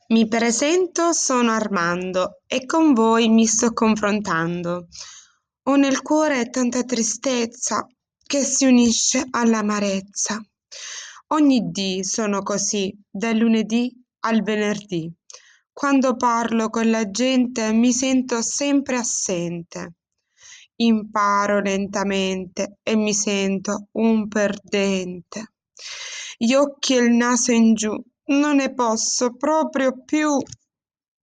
Mi presento, sono Armando e con voi mi sto confrontando. Ho nel cuore tanta tristezza che si unisce all'amarezza. Ogni dì sono così, dal lunedì al venerdì. Quando parlo con la gente mi sento sempre assente. Imparo lentamente e mi sento un perdente. Gli occhi e il naso in giù, non ne posso proprio più.